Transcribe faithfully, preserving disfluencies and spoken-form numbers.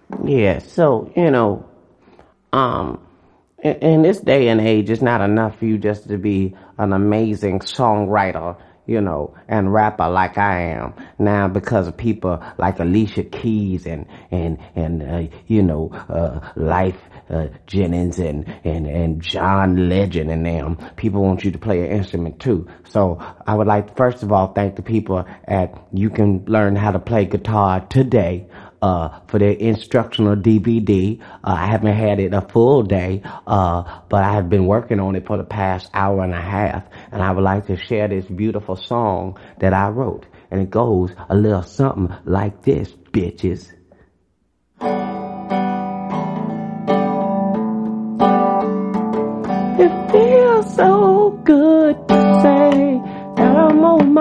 Yeah, so, you know, um, in, in this day and age, it's not enough for you just to be an amazing songwriter, you know, and rapper like I am now, because of people like Alicia Keys and and and uh, you know, uh, Life uh, Jennings and and and John Legend and them. People want you to play an instrument too. So I would like to, first of all, thank the people at You Can Learn How to Play Guitar Today. Uh, for their instructional D V D. Uh, I haven't had it a full day, uh, but I have been working on it for the past hour and a half, and I would like to share this beautiful song that I wrote. And it goes a little something like this, bitches. It feels so good to say that I'm on